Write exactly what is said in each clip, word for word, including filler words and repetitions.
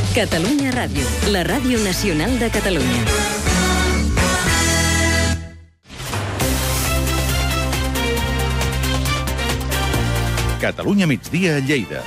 Catalunya Ràdio, la ràdio nacional de Catalunya. Catalunya migdia a Lleida.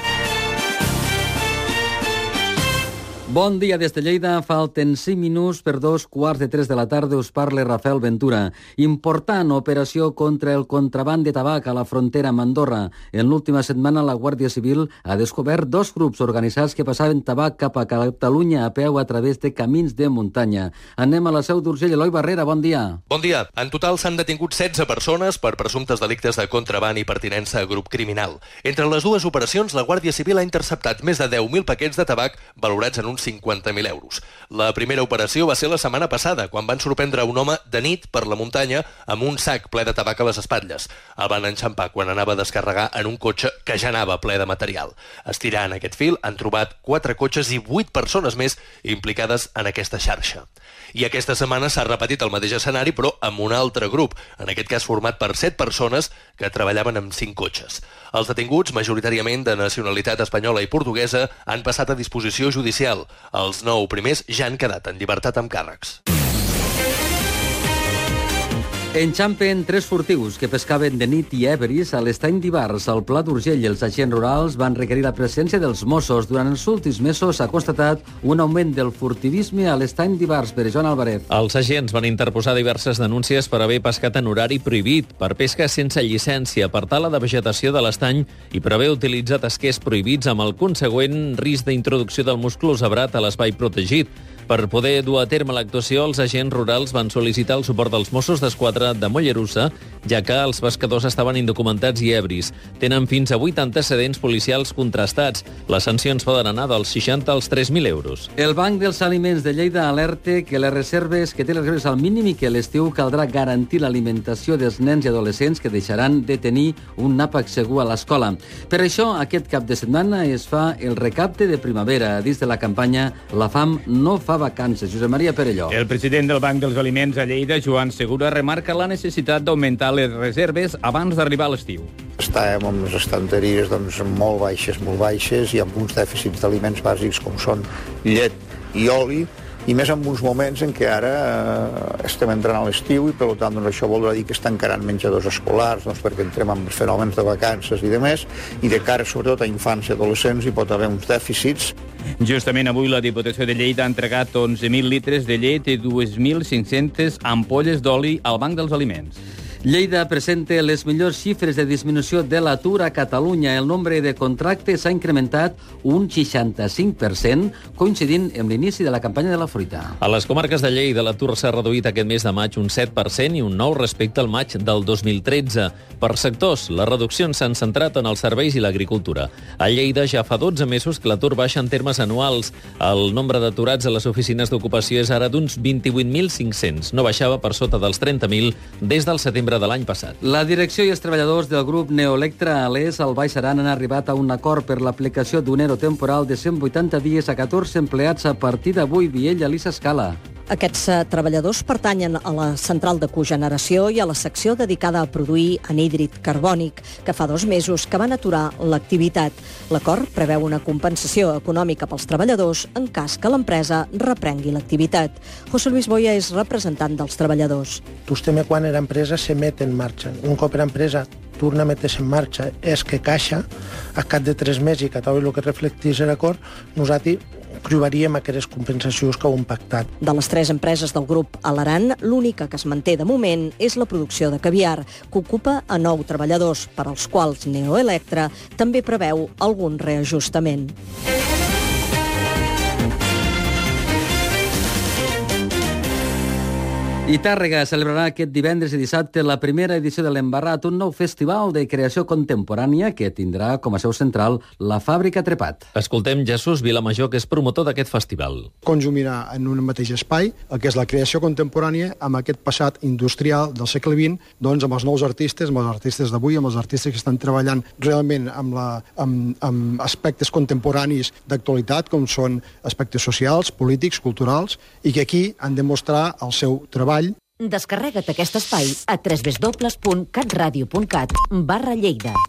Bon dia des de Lleida. Falten cinc minuts per dos quarts de tres de la tarda. Us parla Rafael Ventura. Important operació contra el contraban de tabac a la frontera amb Andorra. En l'última setmana la Guàrdia Civil ha descobert dos grups organitzats que passaven tabac cap a Catalunya a peu a través de camins de muntanya. Anem a la Seu d'Urgell. Eloi Barrera, bon dia. Bon dia. En total s'han detingut setze persones per presumptes delictes de contraban i pertinença a grup criminal. Entre les dues operacions, la Guàrdia Civil ha interceptat més de deu mil paquets de tabac valorats en uns cinquanta mil euros. La primera operació va ser la setmana passada, quan van sorprendre un home de nit per la muntanya amb un sac ple de tabac a les espatlles. El van enxampar quan anava a descarregar en un cotxe que ja anava ple de material. Estirant aquest fil, han trobat quatre cotxes i vuit persones més implicades en aquesta xarxa. I aquesta setmana s'ha repetit el mateix escenari, però amb un altre grup, en aquest cas format per set persones que treballaven amb cinc cotxes. Els detinguts, majoritàriament de nacionalitat espanyola i portuguesa, han passat a disposició judicial. Els nou primers ja han quedat en llibertat amb càrrecs. Enxampen tres furtius que pescaven de nit i ebris a l'estany d'Ivars, al Pla d'Urgell. Els agents rurals van requerir la presència dels Mossos. Durant els últims mesos s'ha constatat un augment del furtivisme a l'estany d'Ivars. Per Joan Alvarez. Els agents van interposar diverses denúncies per haver pescat en horari prohibit, per pesca sense llicència, per tala de vegetació de l'estany i per haver utilitzat esquers prohibits amb el consegüent risc d'introducció del musclo-zebrat a l'espai protegit. Per poder dur a terme l'actuació, els agents rurals van sol·licitar el suport dels Mossos d'Esquadra de Mollerussa, ja que els pescadors estaven indocumentats i ebris. Tenen fins a vuit antecedents policials contrastats. Les sancions poden anar dels seixanta als tres mil euros. El Banc dels Aliments de Lleida alerta que les reserves que té les reserves al mínim i que l'estiu caldrà garantir l'alimentació dels nens i adolescents que deixaran de tenir un àpat segur a l'escola. Per això, aquest cap de setmana es fa el recapte de primavera dins de la campanya La fam no fa vacances. Josep Maria Perelló. El president del Banc dels Aliments a Lleida, Joan Segura, remarca la necessitat d'augmentar les reserves abans d'arribar a l'estiu. Estàvem amb les estanteries doncs, molt baixes, molt baixes, i amb uns dèficits d'aliments bàsics com són llet i oli, i més en uns moments en què ara eh, estem entrant a l'estiu i per tant doncs, això voldrà dir que estan encarant menjadors escolars, doncs, perquè entrem amb els fenòmens de vacances i de més, i de cara sobretot a infants i adolescents hi pot haver uns dèficits. Justament avui la Diputació de Lleida ha entregat onze mil litres de llet i dos mil cinc-centes ampolles d'oli al Banc dels Aliments. Lleida presenta les millors xifres de disminució de l'atur a Catalunya. El nombre de contractes s'ha incrementat un seixanta-cinc per cent, coincidint amb l'inici de la campanya de la fruita. A les comarques de Lleida l'atur s'ha reduït aquest mes de maig un set per cent i un nou respecte al maig del dos mil tretze. Per sectors, les reduccions s'han centrat en els serveis i l'agricultura. A Lleida ja fa dotze mesos que l'atur baixa en termes anuals. El nombre d'aturats a les oficines d'ocupació és ara d'uns vint-i-vuit mil cinc-cents. No baixava per sota dels trenta mil des del setembre de l'any passat. La direcció i els treballadors del grup Neoelectra a l'Es al Baix Aran han arribat a un acord per l'aplicació d'un ero temporal de cent vuitanta dies a catorze empleats a partir d'avui. Viella, Elisa Escala. Aquests treballadors pertanyen a la central de cogeneració i a la secció dedicada a produir anhídrid carbònic, que fa dos mesos que van aturar l'activitat. L'acord preveu una compensació econòmica pels treballadors en cas que l'empresa reprengui l'activitat. José Luis Boya és representant dels treballadors. Vostè quan era empresa se met en marxa. Un cop era empresa torna a metre-se en marxa, és que caixa, a cap de tres mesos i que tal el que reflectís l'acord, nosaltres provaríem aquestes compensacions que ho hem pactat. De les tres empreses del grup a l'Aran, l'única que es manté de moment és la producció de caviar, que ocupa a nou treballadors, per als quals Neoelectra també preveu algun reajustament. I Tàrrega celebrarà aquest divendres i dissabte la primera edició de l'Embarrat, un nou festival de creació contemporània que tindrà com a seu central la Fàbrica Trepat. Escoltem Jesús Vilamajor, que és promotor d'aquest festival. Conjumirà en un mateix espai el que és la creació contemporània amb aquest passat industrial del segle vint, doncs amb els nous artistes, amb els artistes d'avui, amb els artistes que estan treballant realment amb, la, amb, amb aspectes contemporanis d'actualitat, com són aspectes socials, polítics, culturals, i que aquí han de mostrar el seu treball. Descarrega't aquest espai a w w w punt catradio punt cat barra Lleida.